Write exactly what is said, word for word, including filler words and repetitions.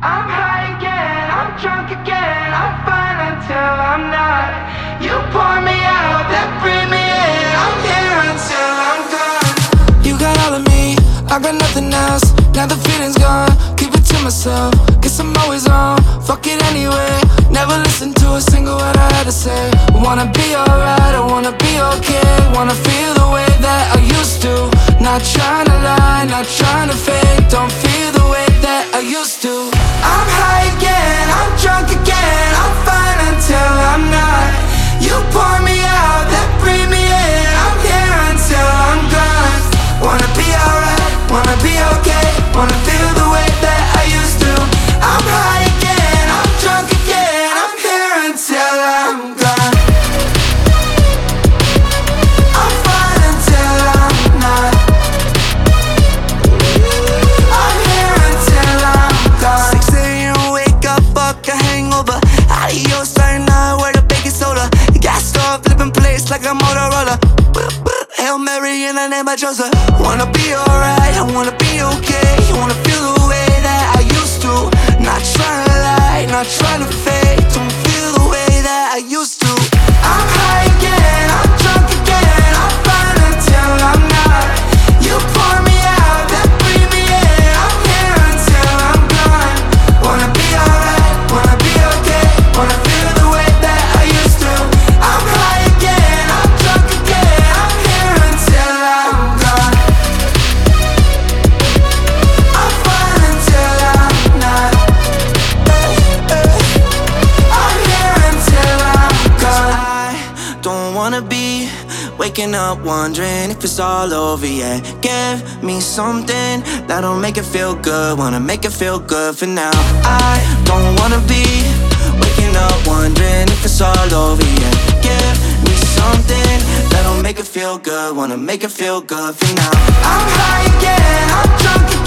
I'm high again, I'm drunk again, I'm fine until I'm not. You pour me out, then bring me in, I'm here until I'm gone. You got all of me, I got nothing else. Now the feeling's gone, keep it to myself. Guess I'm always wrong, fuck it anyway. Never listen to a single word I had to say. Wanna be alright, I wanna be okay. Wanna feel the way that I used to. Not trying to lie, not trying to fake. Don't feel the way that I used to. I'm high again, I'm drunk again, I'm fine until I'm not. You pour me out, then bring me in, I'm here until I'm gone. Wanna be alright, wanna be okay. Wanna feel the way that I used to. I'm high again, I'm drunk again, I'm here until I'm gone. I'm fine until I'm not. I'm here until I'm gone. six a m wake up, fuck a hangover. Adios, starting night, where the baking soda. Gas off, flipping plates like a Motorola. Hail Mary in the name of Joseph. Wanna be alright, I wanna be okay. You wanna feel the way that I used to. Not trying to lie, not trying to fake. Don't feel the way that I used to. I'm high again, I'm drunk again, I'm fine until I'm not. You pour me out, then bring me in, I'm here until I'm gone. Wanna be alright, wanna be okay. Wanna feel the way that I used to. I'm high again, I'm drunk again, I'm here until I'm gone. I'm fine until I'm not. I'm here until I'm gone. I don't wanna be waking up wondering if it's all over yet. Give me something that'll make it feel good. Wanna make it feel good for now. I don't wanna be waking up wondering if it's all over yet. Give me something that'll make it feel good. Wanna make it feel good for now. I'm high again, I'm drunk again.